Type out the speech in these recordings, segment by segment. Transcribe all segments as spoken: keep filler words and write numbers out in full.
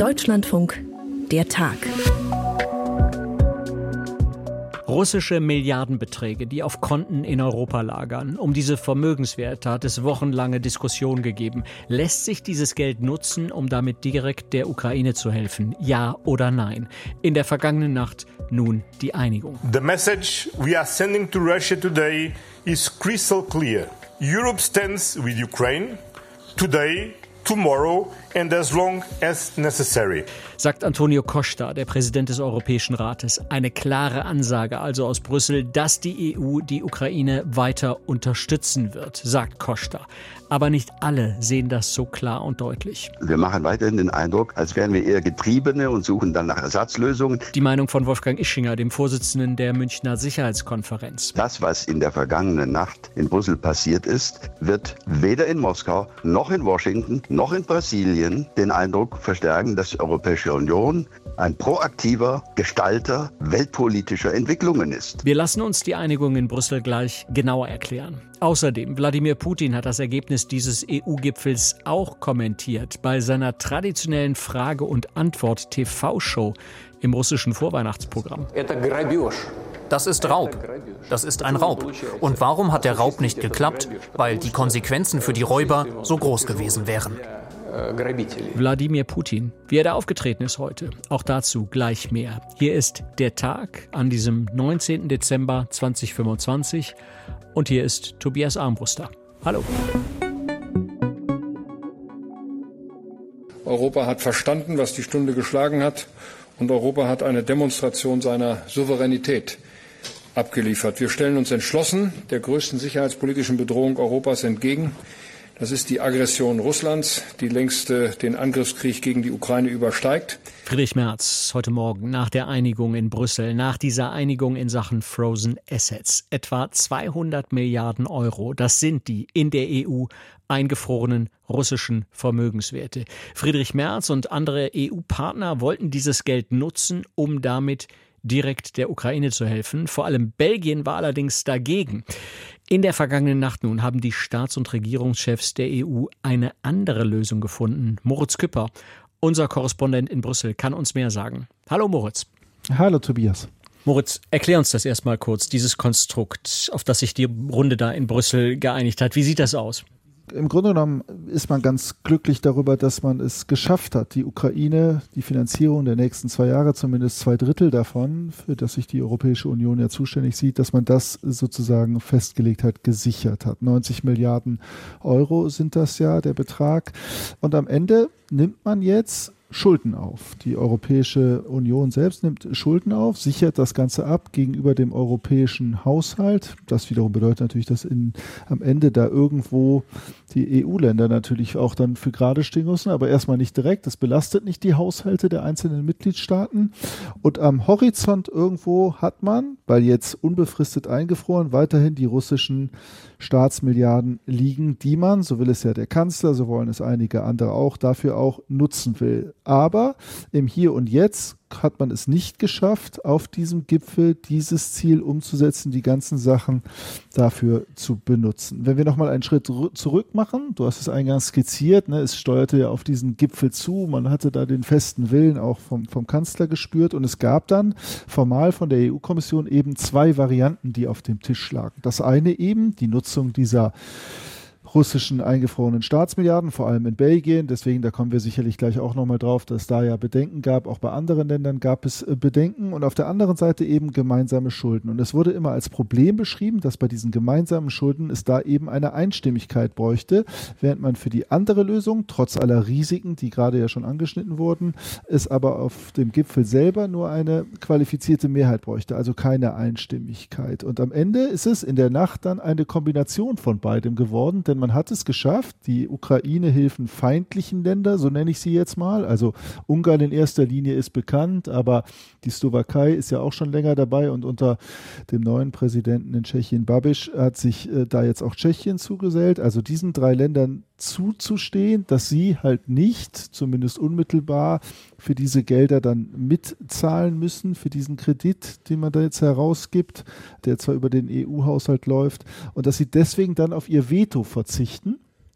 Deutschlandfunk, der Tag. Russische Milliardenbeträge, die auf Konten in Europa lagern. Um diese Vermögenswerte hat es wochenlange Diskussionen gegeben. Lässt sich dieses Geld nutzen, um damit direkt der Ukraine zu helfen? Ja oder nein? In der vergangenen Nacht nun die Einigung. The message we are sending to Russia today is crystal clear. Europe stands with Ukraine today, tomorrow and as long as necessary. Sagt Antonio Costa, der Präsident des Europäischen Rates. Eine klare Ansage also aus Brüssel, dass die E U die Ukraine weiter unterstützen wird, sagt Costa. Aber nicht alle sehen das so klar und deutlich. Wir machen weiterhin den Eindruck, als wären wir eher Getriebene und suchen dann nach Ersatzlösungen. Die Meinung von Wolfgang Ischinger, dem Vorsitzenden der Münchner Sicherheitskonferenz. Das, was in der vergangenen Nacht in Brüssel passiert ist, wird weder in Moskau noch in Washington noch in Brasilien den Eindruck verstärken, dass die Europäische Union ein proaktiver Gestalter weltpolitischer Entwicklungen ist. Wir lassen uns die Einigung in Brüssel gleich genauer erklären. Außerdem, Wladimir Putin hat das Ergebnis dieses E U-Gipfels auch kommentiert bei seiner traditionellen Frage- und Antwort-T V-Show im russischen Vorweihnachtsprogramm. Das ist Raub. Das ist ein Raub. Und warum hat der Raub nicht geklappt? Weil die Konsequenzen für die Räuber so groß gewesen wären. Wladimir Putin, wie er da aufgetreten ist heute. Auch dazu gleich mehr. Hier ist der Tag an diesem neunzehnten Dezember zweitausendfünfundzwanzig und hier ist Tobias Armbruster. Hallo. Europa hat verstanden, was die Stunde geschlagen hat, und Europa hat eine Demonstration seiner Souveränität abgeliefert. Wir stellen uns entschlossen der größten sicherheitspolitischen Bedrohung Europas entgegen. Das ist die Aggression Russlands, die längst äh, den Angriffskrieg gegen die Ukraine übersteigt. Friedrich Merz heute Morgen nach der Einigung in Brüssel, nach dieser Einigung in Sachen Frozen Assets. Etwa zweihundert Milliarden Euro, das sind die in der E U eingefrorenen russischen Vermögenswerte. Friedrich Merz und andere E U-Partner wollten dieses Geld nutzen, um damit direkt der Ukraine zu helfen. Vor allem Belgien war allerdings dagegen. In der vergangenen Nacht nun haben die Staats- und Regierungschefs der E U eine andere Lösung gefunden. Moritz Küpper, unser Korrespondent in Brüssel, kann uns mehr sagen. Hallo Moritz. Hallo Tobias. Moritz, erklär uns das erstmal kurz, dieses Konstrukt, auf das sich die Runde da in Brüssel geeinigt hat. Wie sieht das aus? Im Grunde genommen ist man ganz glücklich darüber, dass man es geschafft hat, die Ukraine, die Finanzierung der nächsten zwei Jahre, zumindest zwei Drittel davon, für das sich die Europäische Union ja zuständig sieht, dass man das sozusagen festgelegt hat, gesichert hat. neunzig Milliarden Euro sind das ja, der Betrag. Und am Ende nimmt man jetzt Schulden auf. Die Europäische Union selbst nimmt Schulden auf, sichert das Ganze ab gegenüber dem europäischen Haushalt. Das wiederum bedeutet natürlich, dass in, am Ende da irgendwo die E U-Länder natürlich auch dann für gerade stehen müssen, aber erstmal nicht direkt. Das belastet nicht die Haushalte der einzelnen Mitgliedstaaten. Und am Horizont irgendwo hat man, weil jetzt unbefristet eingefroren, weiterhin die russischen Staatsmilliarden liegen, die man, so will es ja der Kanzler, so wollen es einige andere auch, dafür auch nutzen will. Aber im Hier und Jetzt hat man es nicht geschafft, auf diesem Gipfel dieses Ziel umzusetzen, die ganzen Sachen dafür zu benutzen. Wenn wir nochmal einen Schritt zurück machen, du hast es eingangs skizziert, ne, es steuerte ja auf diesen Gipfel zu, man hatte da den festen Willen auch vom, vom Kanzler gespürt und es gab dann formal von der E U-Kommission eben zwei Varianten, die auf dem Tisch lagen. Das eine eben, die Nutzung dieser russischen eingefrorenen Staatsmilliarden, vor allem in Belgien. Deswegen, da kommen wir sicherlich gleich auch nochmal drauf, dass es da ja Bedenken gab. Auch bei anderen Ländern gab es Bedenken. Und auf der anderen Seite eben gemeinsame Schulden. Und es wurde immer als Problem beschrieben, dass bei diesen gemeinsamen Schulden es da eben eine Einstimmigkeit bräuchte, während man für die andere Lösung, trotz aller Risiken, die gerade ja schon angeschnitten wurden, es aber auf dem Gipfel selber nur eine qualifizierte Mehrheit bräuchte, also keine Einstimmigkeit. Und am Ende ist es in der Nacht dann eine Kombination von beidem geworden, denn man hat es geschafft, die Ukraine-Hilfen feindlichen Länder, so nenne ich sie jetzt mal, also Ungarn in erster Linie ist bekannt, aber die Slowakei ist ja auch schon länger dabei und unter dem neuen Präsidenten in Tschechien, Babiš, hat sich äh, da jetzt auch Tschechien zugesellt, also diesen drei Ländern zuzustehen, dass sie halt nicht, zumindest unmittelbar, für diese Gelder dann mitzahlen müssen, für diesen Kredit, den man da jetzt herausgibt, der zwar über den E U-Haushalt läuft, und dass sie deswegen dann auf ihr Veto verzichten.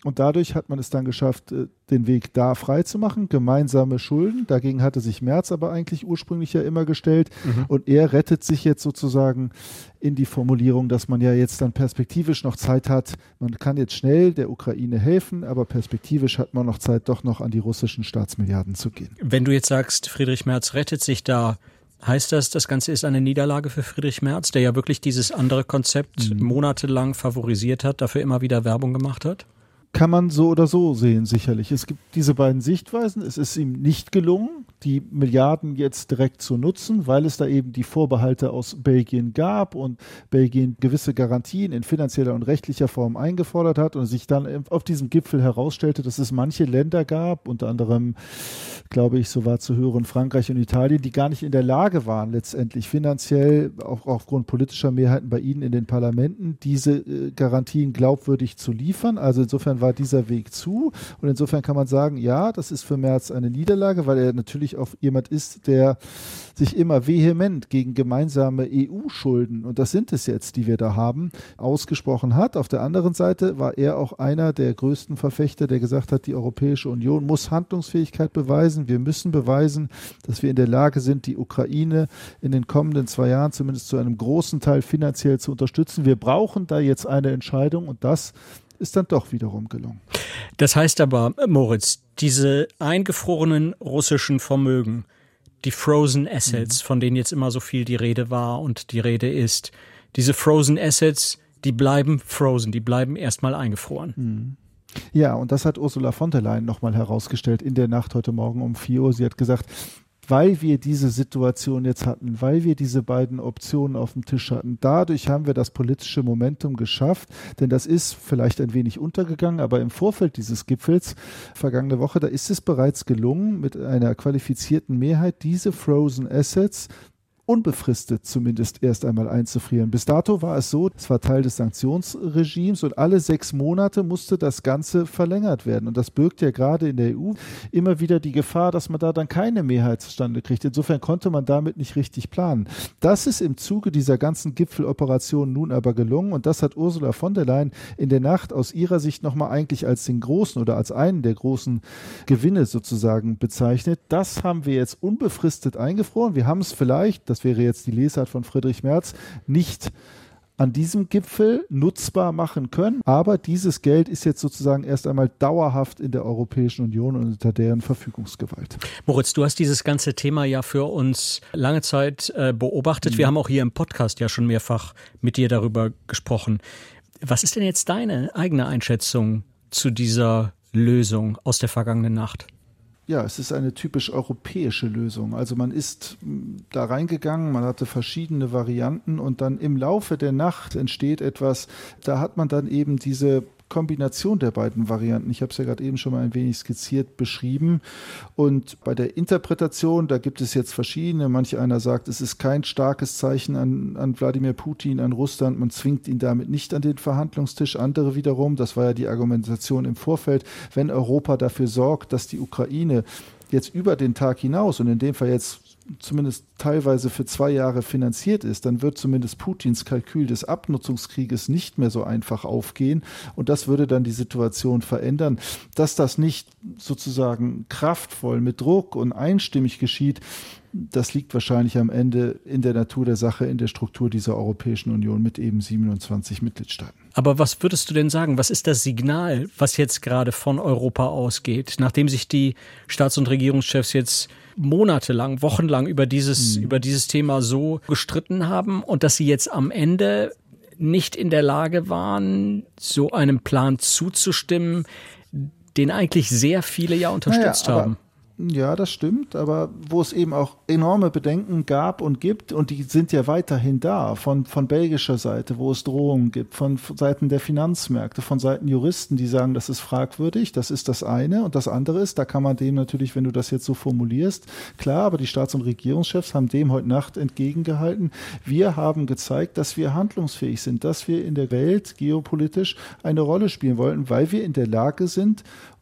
Und dadurch hat man es dann geschafft, den Weg da frei zu machen, gemeinsame Schulden. Dagegen hatte sich Merz aber eigentlich ursprünglich ja immer gestellt. Mhm. Und er rettet sich jetzt sozusagen in die Formulierung, dass man ja jetzt dann perspektivisch noch Zeit hat. Man kann jetzt schnell der Ukraine helfen, aber perspektivisch hat man noch Zeit, doch noch an die russischen Staatsmilliarden zu gehen. Wenn du jetzt sagst, Friedrich Merz rettet sich da, heißt das, das Ganze ist eine Niederlage für Friedrich Merz, der ja wirklich dieses andere Konzept mhm. monatelang favorisiert hat, dafür immer wieder Werbung gemacht hat? Kann man so oder so sehen, sicherlich. Es gibt diese beiden Sichtweisen. Es ist ihm nicht gelungen, die Milliarden jetzt direkt zu nutzen, weil es da eben die Vorbehalte aus Belgien gab und Belgien gewisse Garantien in finanzieller und rechtlicher Form eingefordert hat und sich dann auf diesem Gipfel herausstellte, dass es manche Länder gab, unter anderem, glaube ich, so war zu hören, Frankreich und Italien, die gar nicht in der Lage waren, letztendlich finanziell, auch aufgrund politischer Mehrheiten bei ihnen in den Parlamenten, diese äh, Garantien glaubwürdig zu liefern. Also insofern war dieser Weg zu und insofern kann man sagen, ja, das ist für Merz eine Niederlage, weil er natürlich auch jemand ist, der sich immer vehement gegen gemeinsame E U-Schulden, und das sind es jetzt, die wir da haben, ausgesprochen hat. Auf der anderen Seite war er auch einer der größten Verfechter, der gesagt hat, die Europäische Union muss Handlungsfähigkeit beweisen. Wir müssen beweisen, dass wir in der Lage sind, die Ukraine in den kommenden zwei Jahren zumindest zu einem großen Teil finanziell zu unterstützen. Wir brauchen da jetzt eine Entscheidung und das ist dann doch wiederum gelungen. Das heißt aber, Moritz, diese eingefrorenen russischen Vermögen, die Frozen Assets, mhm. von denen jetzt immer so viel die Rede war und die Rede ist, diese Frozen Assets, die bleiben frozen, die bleiben erstmal eingefroren. Mhm. Ja, und das hat Ursula von der Leyen nochmal herausgestellt in der Nacht heute Morgen um vier Uhr. Sie hat gesagt, weil wir diese Situation jetzt hatten, weil wir diese beiden Optionen auf dem Tisch hatten, dadurch haben wir das politische Momentum geschafft, denn das ist vielleicht ein wenig untergegangen, aber im Vorfeld dieses Gipfels vergangene Woche, da ist es bereits gelungen, mit einer qualifizierten Mehrheit diese Frozen Assets unbefristet zumindest erst einmal einzufrieren. Bis dato war es so, es war Teil des Sanktionsregimes und alle sechs Monate musste das Ganze verlängert werden. Und das birgt ja gerade in der E U immer wieder die Gefahr, dass man da dann keine Mehrheit zustande kriegt. Insofern konnte man damit nicht richtig planen. Das ist im Zuge dieser ganzen Gipfeloperation nun aber gelungen und das hat Ursula von der Leyen in der Nacht aus ihrer Sicht nochmal eigentlich als den großen oder als einen der großen Gewinne sozusagen bezeichnet. Das haben wir jetzt unbefristet eingefroren. Wir haben es vielleicht, das wäre jetzt die Lesart von Friedrich Merz, nicht an diesem Gipfel nutzbar machen können. Aber dieses Geld ist jetzt sozusagen erst einmal dauerhaft in der Europäischen Union und unter deren Verfügungsgewalt. Moritz, du hast dieses ganze Thema ja für uns lange Zeit äh, beobachtet. Mhm. Wir haben auch hier im Podcast ja schon mehrfach mit dir darüber gesprochen. Was ist denn jetzt deine eigene Einschätzung zu dieser Lösung aus der vergangenen Nacht? Ja, es ist eine typisch europäische Lösung. Also man ist da reingegangen, man hatte verschiedene Varianten und dann im Laufe der Nacht entsteht etwas, da hat man dann eben diese Kombination der beiden Varianten. Ich habe es ja gerade eben schon mal ein wenig skizziert beschrieben. Und bei der Interpretation, da gibt es jetzt verschiedene. Manch einer sagt, es ist kein starkes Zeichen an, an Wladimir Putin, an Russland. Man zwingt ihn damit nicht an den Verhandlungstisch. Andere wiederum, das war ja die Argumentation im Vorfeld, wenn Europa dafür sorgt, dass die Ukraine jetzt über den Tag hinaus und in dem Fall jetzt zumindest teilweise für zwei Jahre finanziert ist, dann wird zumindest Putins Kalkül des Abnutzungskrieges nicht mehr so einfach aufgehen und das würde dann die Situation verändern. Dass das nicht sozusagen kraftvoll mit Druck und einstimmig geschieht, das liegt wahrscheinlich am Ende in der Natur der Sache, in der Struktur dieser Europäischen Union mit eben siebenundzwanzig Mitgliedstaaten. Aber was würdest du denn sagen, was ist das Signal, was jetzt gerade von Europa ausgeht, nachdem sich die Staats- und Regierungschefs jetzt monatelang, wochenlang über dieses, mhm. über dieses Thema so gestritten haben und dass sie jetzt am Ende nicht in der Lage waren, so einem Plan zuzustimmen, den eigentlich sehr viele ja unterstützt naja, haben? Ja, das stimmt, aber wo es eben auch enorme Bedenken gab und gibt, und die sind ja weiterhin da, von, von belgischer Seite, wo es Drohungen gibt, von Seiten der Finanzmärkte, von Seiten Juristen, die sagen, das ist fragwürdig, das ist das eine. Und das andere ist, da kann man dem natürlich, wenn du das jetzt so formulierst, klar, aber die Staats- und Regierungschefs haben dem heute Nacht entgegengehalten. Wir haben gezeigt, dass wir handlungsfähig sind, dass wir in der Welt geopolitisch eine Rolle spielen wollten, weil wir in der Lage sind,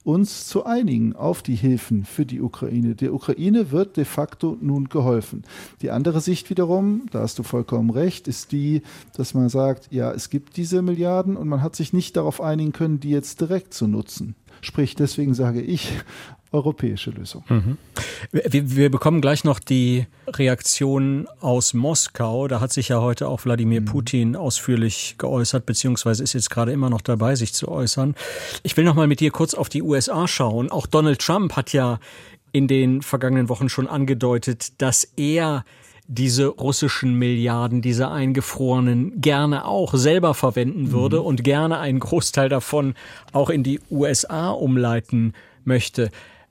uns zu einigen auf die Hilfen für die Ukraine. Der Ukraine wird de facto nun geholfen. Die andere Sicht wiederum, da hast du vollkommen recht, ist die, dass man sagt, ja, es gibt diese Milliarden und man hat sich nicht darauf einigen können, die jetzt direkt zu nutzen. Sprich, deswegen sage ich, europäische Lösung. Mhm. Wir, wir bekommen gleich noch die Reaktion aus Moskau. Da hat sich ja heute auch Wladimir mhm. Putin ausführlich geäußert, beziehungsweise ist jetzt gerade immer noch dabei, sich zu äußern. Ich will noch mal mit dir kurz auf die U S A schauen. Auch Donald Trump hat ja in den vergangenen Wochen schon angedeutet, dass er diese russischen Milliarden, diese eingefrorenen, gerne auch selber verwenden würde mhm. und gerne einen Großteil davon auch in die U S A umleiten möchte.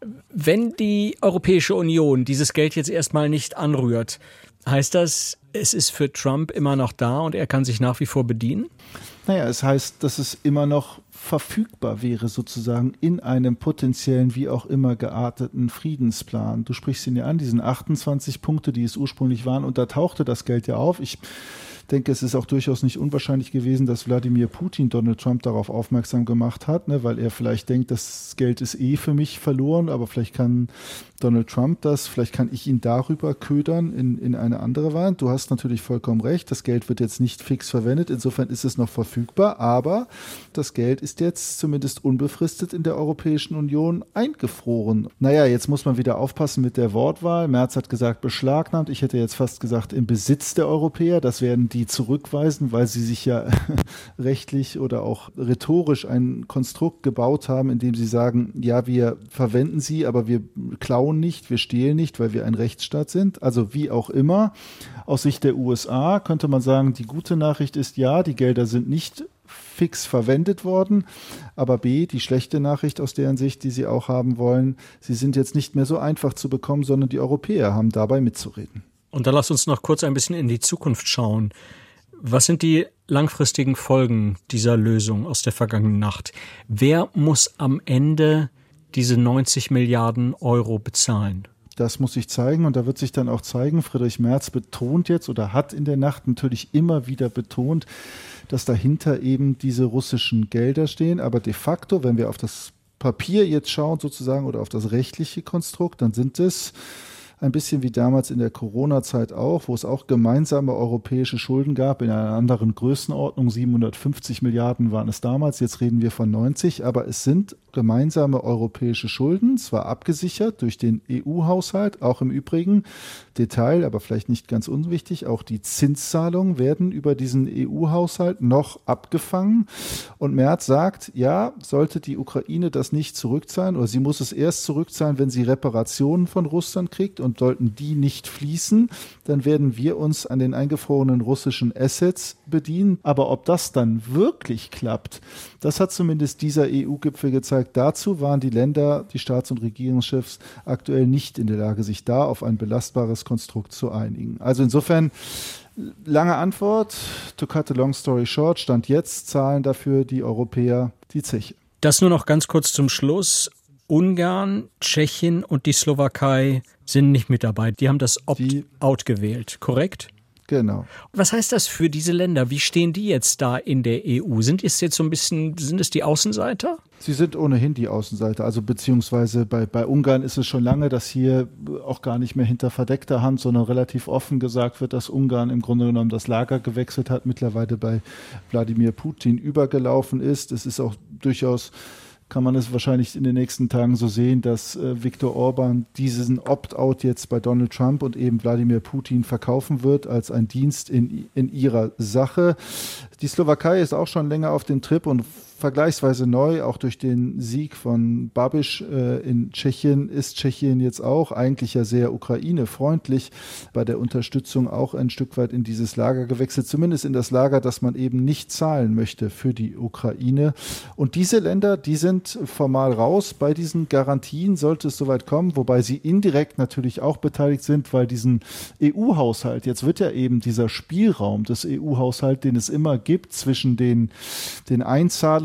Wenn die Europäische Union dieses Geld jetzt erstmal nicht anrührt, heißt das, es ist für Trump immer noch da und er kann sich nach wie vor bedienen? Naja, es heißt, dass es immer noch verfügbar wäre sozusagen in einem potenziellen, wie auch immer gearteten Friedensplan. Du sprichst ihn ja an, diesen achtundzwanzig Punkte, die es ursprünglich waren, und da tauchte das Geld ja auf. Ich denke, es ist auch durchaus nicht unwahrscheinlich gewesen, dass Wladimir Putin Donald Trump darauf aufmerksam gemacht hat, ne, weil er vielleicht denkt, das Geld ist eh für mich verloren, aber vielleicht kann Donald Trump das, vielleicht kann ich ihn darüber ködern in, in eine andere Weise. Du hast natürlich vollkommen recht, das Geld wird jetzt nicht fix verwendet, insofern ist es noch verfügbar, aber das Geld ist jetzt zumindest unbefristet in der Europäischen Union eingefroren. Naja, jetzt muss man wieder aufpassen mit der Wortwahl. Merz hat gesagt beschlagnahmt, ich hätte jetzt fast gesagt im Besitz der Europäer, das werden die zurückweisen, weil sie sich ja rechtlich oder auch rhetorisch ein Konstrukt gebaut haben, in dem sie sagen, ja, wir verwenden sie, aber wir klauen nicht, wir stehlen nicht, weil wir ein Rechtsstaat sind. Also wie auch immer. Aus Sicht der U S A könnte man sagen, die gute Nachricht ist, ja, die Gelder sind nicht fix verwendet worden, aber B, die schlechte Nachricht aus deren Sicht, die sie auch haben wollen, sie sind jetzt nicht mehr so einfach zu bekommen, sondern die Europäer haben dabei mitzureden. Und dann lass uns noch kurz ein bisschen in die Zukunft schauen. Was sind die langfristigen Folgen dieser Lösung aus der vergangenen Nacht? Wer muss am Ende diese neunzig Milliarden Euro bezahlen? Das muss sich zeigen und da wird sich dann auch zeigen, Friedrich Merz betont jetzt oder hat in der Nacht natürlich immer wieder betont, dass dahinter eben diese russischen Gelder stehen. Aber de facto, wenn wir auf das Papier jetzt schauen sozusagen oder auf das rechtliche Konstrukt, dann sind es ein bisschen wie damals in der Corona-Zeit auch, wo es auch gemeinsame europäische Schulden gab, in einer anderen Größenordnung. siebenhundertfünfzig Milliarden waren es damals, jetzt reden wir von neunzig, aber es sind gemeinsame europäische Schulden, zwar abgesichert durch den E U-Haushalt, auch im Übrigen, Detail, aber vielleicht nicht ganz unwichtig, auch die Zinszahlungen werden über diesen E U-Haushalt noch abgefangen. Und Merz sagt, ja, sollte die Ukraine das nicht zurückzahlen, oder sie muss es erst zurückzahlen, wenn sie Reparationen von Russland kriegt, und sollten die nicht fließen, dann werden wir uns an den eingefrorenen russischen Assets bedienen. Aber ob das dann wirklich klappt, das hat zumindest dieser E U-Gipfel gezeigt. Dazu waren die Länder, die Staats- und Regierungschefs aktuell nicht in der Lage, sich da auf ein belastbares Konstrukt zu einigen. Also insofern, lange Antwort, to cut a long story short, Stand jetzt zahlen dafür die Europäer die Zeche. Das nur noch ganz kurz zum Schluss. Ungarn, Tschechien und die Slowakei sind nicht mit dabei. Die haben das Opt-out gewählt, korrekt? Genau. Was heißt das für diese Länder? Wie stehen die jetzt da in der E U? Sind es jetzt so ein bisschen, sind es die Außenseiter? Sie sind ohnehin die Außenseiter. Also beziehungsweise bei, bei Ungarn ist es schon lange, dass hier auch gar nicht mehr hinter verdeckter Hand, sondern relativ offen gesagt wird, dass Ungarn im Grunde genommen das Lager gewechselt hat, mittlerweile bei Wladimir Putin übergelaufen ist. Es ist auch durchaus, kann man es wahrscheinlich in den nächsten Tagen so sehen, dass äh, Viktor Orban diesen Opt-out jetzt bei Donald Trump und eben Wladimir Putin verkaufen wird als ein Dienst in, in ihrer Sache. Die Slowakei ist auch schon länger auf dem Trip und vergleichsweise neu, auch durch den Sieg von Babiš äh, in Tschechien, ist Tschechien jetzt auch eigentlich ja sehr Ukraine-freundlich bei der Unterstützung auch ein Stück weit in dieses Lager gewechselt, zumindest in das Lager, dass man eben nicht zahlen möchte für die Ukraine. Und diese Länder, die sind formal raus bei diesen Garantien, sollte es soweit kommen, wobei sie indirekt natürlich auch beteiligt sind, weil diesen E U-Haushalt, jetzt wird ja eben dieser Spielraum des E U-Haushalts, den es immer gibt zwischen den, den Einzahlungen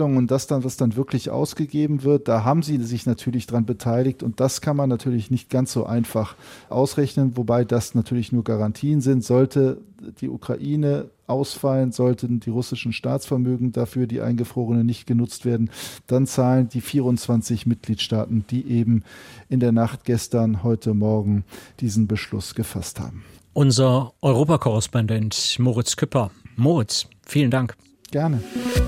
Verhandlungen und das dann, was dann wirklich ausgegeben wird, da haben sie sich natürlich dran beteiligt und das kann man natürlich nicht ganz so einfach ausrechnen, wobei das natürlich nur Garantien sind. Sollte die Ukraine ausfallen, sollten die russischen Staatsvermögen dafür, die eingefrorenen, nicht genutzt werden, dann zahlen die vierundzwanzig Mitgliedstaaten, die eben in der Nacht gestern, heute Morgen diesen Beschluss gefasst haben. Unser Europakorrespondent Moritz Küpper. Moritz, vielen Dank. Gerne.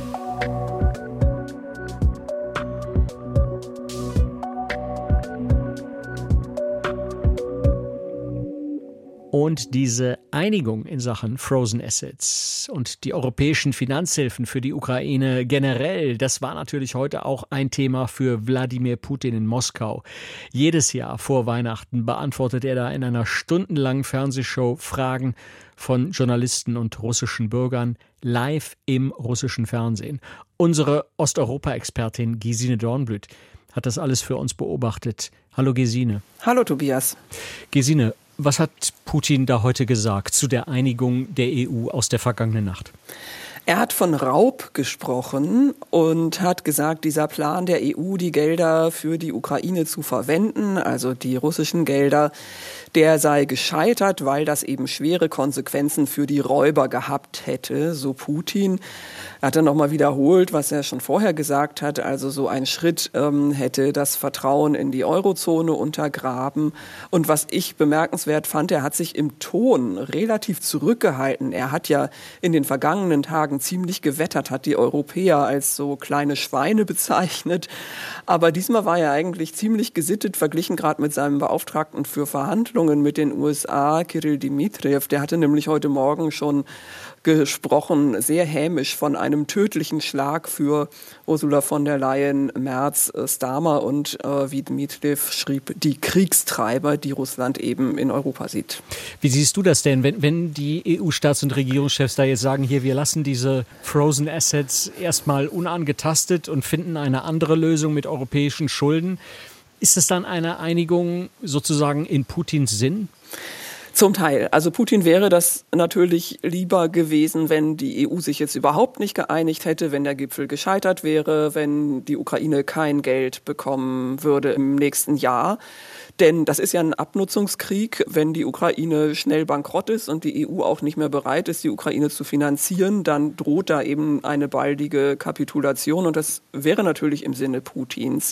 Und diese Einigung in Sachen Frozen Assets und die europäischen Finanzhilfen für die Ukraine generell, das war natürlich heute auch ein Thema für Wladimir Putin in Moskau. Jedes Jahr vor Weihnachten beantwortet er da in einer stundenlangen Fernsehshow Fragen von Journalisten und russischen Bürgern live im russischen Fernsehen. Unsere Osteuropa-Expertin Gesine Dornblüt hat das alles für uns beobachtet. Hallo Gesine. Hallo Tobias. Gesine, was hat Putin da heute gesagt zu der Einigung der E U aus der vergangenen Nacht? Er hat von Raub gesprochen und hat gesagt, dieser Plan der E U, die Gelder für die Ukraine zu verwenden, also die russischen Gelder, der sei gescheitert, weil das eben schwere Konsequenzen für die Räuber gehabt hätte, so Putin. Er hat dann nochmal wiederholt, was er schon vorher gesagt hat, also so ein Schritt ähm, hätte das Vertrauen in die Eurozone untergraben. Und was ich bemerkenswert fand, er hat sich im Ton relativ zurückgehalten. Er hat ja in den vergangenen Tagen ziemlich gewettert, hat die Europäer als so kleine Schweine bezeichnet. Aber diesmal war er eigentlich ziemlich gesittet, verglichen gerade mit seinem Beauftragten für Verhandlungen mit den U S A, Kirill Dmitriev. Der hatte nämlich heute Morgen schon gesprochen, sehr hämisch von einem tödlichen Schlag für Ursula von der Leyen, Merz, Starmer und äh, wie Dmitriev schrieb, die Kriegstreiber, die Russland eben in Europa sieht. Wie siehst du das denn, wenn, wenn die E U-Staats- und Regierungschefs da jetzt sagen, hier, wir lassen diese Frozen Assets erstmal unangetastet und finden eine andere Lösung mit europäischen Schulden? Ist es dann eine Einigung sozusagen in Putins Sinn? Zum Teil. Also Putin wäre das natürlich lieber gewesen, wenn die E U sich jetzt überhaupt nicht geeinigt hätte, wenn der Gipfel gescheitert wäre, wenn die Ukraine kein Geld bekommen würde im nächsten Jahr. Denn das ist ja ein Abnutzungskrieg. Wenn die Ukraine schnell bankrott ist und die E U auch nicht mehr bereit ist, die Ukraine zu finanzieren, dann droht da eben eine baldige Kapitulation. Und das wäre natürlich im Sinne Putins.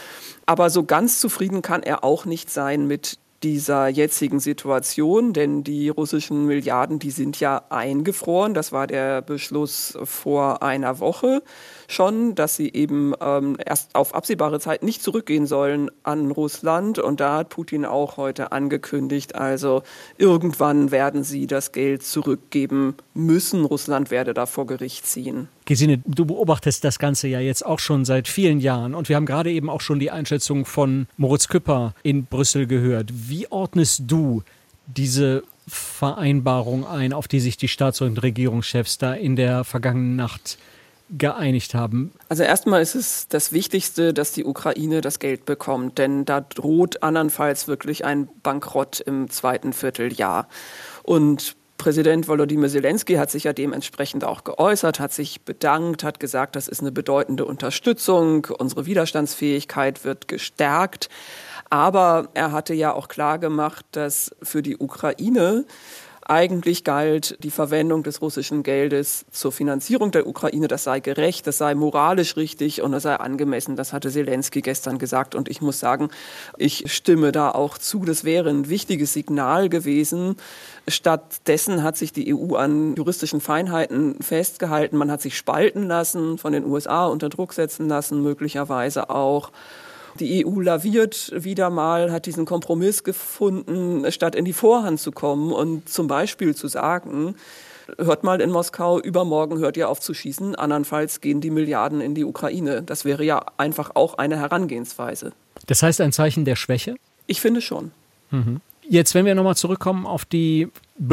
Aber so ganz zufrieden kann er auch nicht sein mit dieser jetzigen Situation, denn die russischen Milliarden, die sind ja eingefroren. Das war der Beschluss vor einer Woche schon, dass sie eben ähm, erst auf absehbare Zeit nicht zurückgehen sollen an Russland. Und da hat Putin auch heute angekündigt, also irgendwann werden sie das Geld zurückgeben müssen. Russland werde da vor Gericht ziehen. Gesine, du beobachtest das Ganze ja jetzt auch schon seit vielen Jahren und wir haben gerade eben auch schon die Einschätzung von Moritz Küpper in Brüssel gehört. Wie ordnest du diese Vereinbarung ein, auf die sich die Staats- und Regierungschefs da in der vergangenen Nacht geeinigt haben? Also erstmal ist es das Wichtigste, dass die Ukraine das Geld bekommt, denn da droht andernfalls wirklich ein Bankrott im zweiten Vierteljahr. Und Präsident Volodymyr Zelensky hat sich ja dementsprechend auch geäußert, hat sich bedankt, hat gesagt, das ist eine bedeutende Unterstützung, unsere Widerstandsfähigkeit wird gestärkt. Aber er hatte ja auch klar gemacht, dass für die Ukraine eigentlich galt die Verwendung des russischen Geldes zur Finanzierung der Ukraine. Das sei gerecht, das sei moralisch richtig und das sei angemessen. Das hatte Zelensky gestern gesagt. Und ich muss sagen, ich stimme da auch zu. Das wäre ein wichtiges Signal gewesen. Stattdessen hat sich die E U an juristischen Feinheiten festgehalten. Man hat sich spalten lassen, von den U S A unter Druck setzen lassen, möglicherweise auch. Die E U laviert wieder mal, hat diesen Kompromiss gefunden, statt in die Vorhand zu kommen und zum Beispiel zu sagen, hört mal in Moskau, übermorgen hört ihr auf zu schießen, andernfalls gehen die Milliarden in die Ukraine. Das wäre ja einfach auch eine Herangehensweise. Das heißt ein Zeichen der Schwäche? Ich finde schon. Mhm. Jetzt, wenn wir nochmal zurückkommen auf die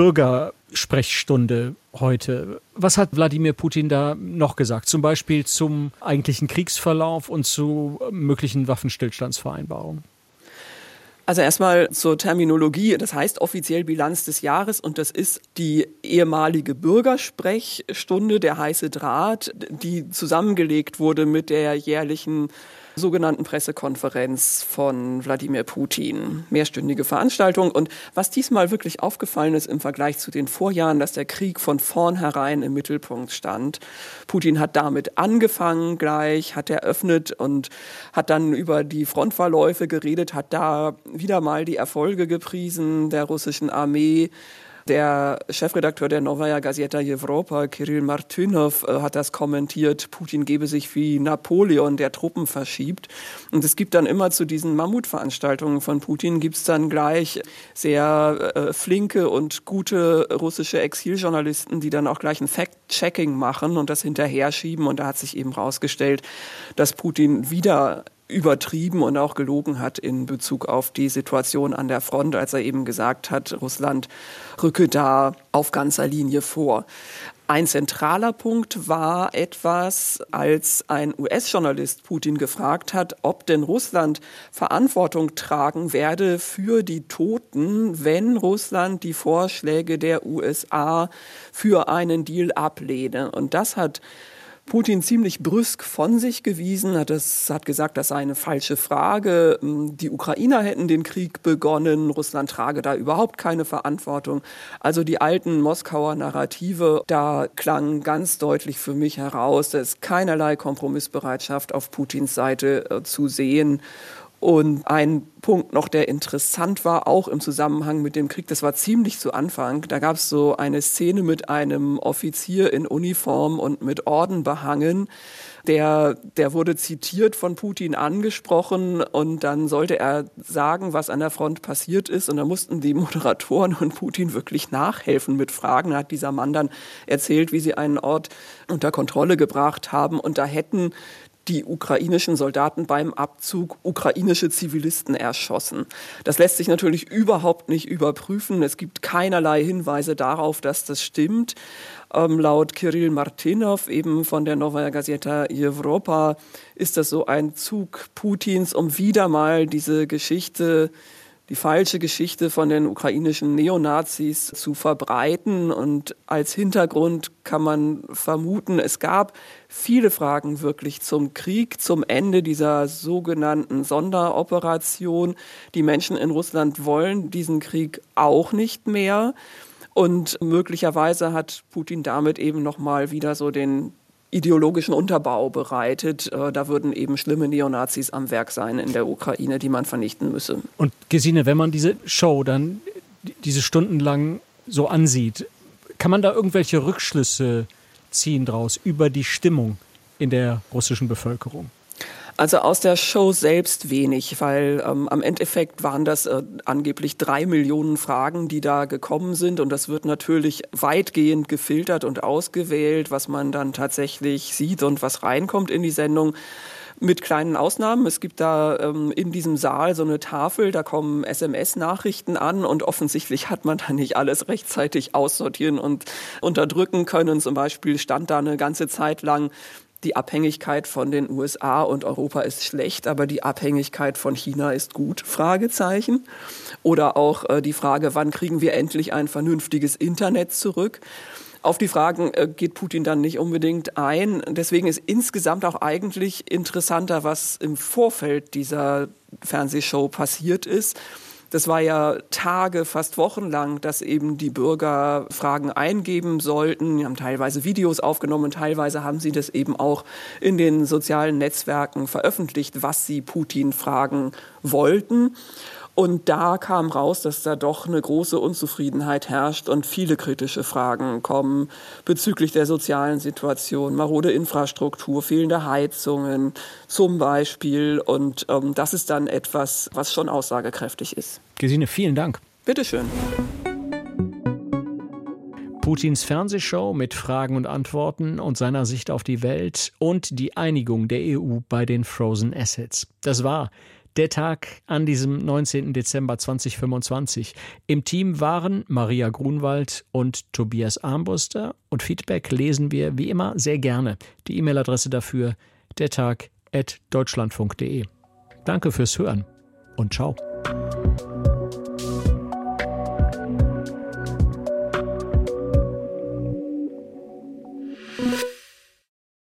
Bürgersprechstunde heute. Was hat Wladimir Putin da noch gesagt? Zum Beispiel zum eigentlichen Kriegsverlauf und zu möglichen Waffenstillstandsvereinbarungen? Also erstmal zur Terminologie. Das heißt offiziell Bilanz des Jahres und das ist die ehemalige Bürgersprechstunde, der heiße Draht, die zusammengelegt wurde mit der jährlichen sogenannten Pressekonferenz von Wladimir Putin. Mehrstündige Veranstaltung. Und was diesmal wirklich aufgefallen ist im Vergleich zu den Vorjahren, dass der Krieg von vornherein im Mittelpunkt stand. Putin hat damit angefangen gleich, hat eröffnet und hat dann über die Frontverläufe geredet, hat da wieder mal die Erfolge gepriesen der russischen Armee. Der Chefredakteur der Novaya Gazeta Europa, Kirill Martynov, hat das kommentiert. Putin gebe sich wie Napoleon, der Truppen verschiebt. Und es gibt dann immer zu diesen Mammutveranstaltungen von Putin, gibt es dann gleich sehr äh, flinke und gute russische Exiljournalisten, die dann auch gleich ein Fact-Checking machen und das hinterher schieben. Und da hat sich eben rausgestellt, dass Putin wieder übertrieben und auch gelogen hat in Bezug auf die Situation an der Front, als er eben gesagt hat, Russland rücke da auf ganzer Linie vor. Ein zentraler Punkt war etwas, als ein U S-Journalist Putin gefragt hat, ob denn Russland Verantwortung tragen werde für die Toten, wenn Russland die Vorschläge der U S A für einen Deal ablehne. Und das hat Putin ziemlich brüsk von sich gewiesen, hat, das, hat gesagt, das sei eine falsche Frage. Die Ukrainer hätten den Krieg begonnen, Russland trage da überhaupt keine Verantwortung. Also die alten Moskauer Narrative, da klang ganz deutlich für mich heraus, da ist keinerlei Kompromissbereitschaft auf Putins Seite äh, zu sehen. Und ein Punkt noch, der interessant war, auch im Zusammenhang mit dem Krieg, das war ziemlich zu Anfang. Da gab es so eine Szene mit einem Offizier in Uniform und mit Orden behangen. Der, der wurde zitiert von Putin angesprochen und dann sollte er sagen, was an der Front passiert ist. Und da mussten die Moderatoren und Putin wirklich nachhelfen mit Fragen. Da hat dieser Mann dann erzählt, wie sie einen Ort unter Kontrolle gebracht haben. Und da hätten die ukrainischen Soldaten beim Abzug ukrainische Zivilisten erschossen. Das lässt sich natürlich überhaupt nicht überprüfen. Es gibt keinerlei Hinweise darauf, dass das stimmt. Ähm, laut Kirill Martynov, eben von der Novaya Gazeta Europa, ist das so ein Zug Putins, um wieder mal diese Geschichte, die falsche Geschichte von den ukrainischen Neonazis zu verbreiten. Und als Hintergrund kann man vermuten, es gab viele Fragen wirklich zum Krieg, zum Ende dieser sogenannten Sonderoperation. Die Menschen in Russland wollen diesen Krieg auch nicht mehr. Und möglicherweise hat Putin damit eben nochmal wieder so den ideologischen Unterbau bereitet. Da würden eben schlimme Neonazis am Werk sein in der Ukraine, die man vernichten müsse. Und Gesine, wenn man diese Show dann diese stundenlang so ansieht, kann man da irgendwelche Rückschlüsse ziehen draus über die Stimmung in der russischen Bevölkerung? Also aus der Show selbst wenig, weil ähm, am Endeffekt waren das äh, angeblich drei Millionen Fragen, die da gekommen sind. Und das wird natürlich weitgehend gefiltert und ausgewählt, was man dann tatsächlich sieht und was reinkommt in die Sendung. Mit kleinen Ausnahmen. Es gibt da ähm, in diesem Saal so eine Tafel, da kommen S M S-Nachrichten an und offensichtlich hat man da nicht alles rechtzeitig aussortieren und unterdrücken können. Zum Beispiel stand da eine ganze Zeit lang, die Abhängigkeit von den U S A und Europa ist schlecht, aber die Abhängigkeit von China ist gut, Fragezeichen. Oder auch äh, die Frage, wann kriegen wir endlich ein vernünftiges Internet zurück? Auf die Fragen äh, geht Putin dann nicht unbedingt ein. Deswegen ist insgesamt auch eigentlich interessanter, was im Vorfeld dieser Fernsehshow passiert ist. Das war ja Tage, fast wochenlang, dass eben die Bürger Fragen eingeben sollten. Die haben teilweise Videos aufgenommen, teilweise haben sie das eben auch in den sozialen Netzwerken veröffentlicht, was sie Putin fragen wollten. Und da kam raus, dass da doch eine große Unzufriedenheit herrscht und viele kritische Fragen kommen bezüglich der sozialen Situation, marode Infrastruktur, fehlende Heizungen zum Beispiel. Und ähm, das ist dann etwas, was schon aussagekräftig ist. Gesine, vielen Dank. Bitteschön. Putins Fernsehshow mit Fragen und Antworten und seiner Sicht auf die Welt und die Einigung der E U bei den Frozen Assets. Das war der Tag an diesem neunzehnten Dezember zweitausendfünfundzwanzig. Im Team waren Maria Grunwald und Tobias Armbruster. Und Feedback lesen wir wie immer sehr gerne. Die E-Mail-Adresse dafür dertag at deutschlandfunk punkt de. Danke fürs Hören und ciao.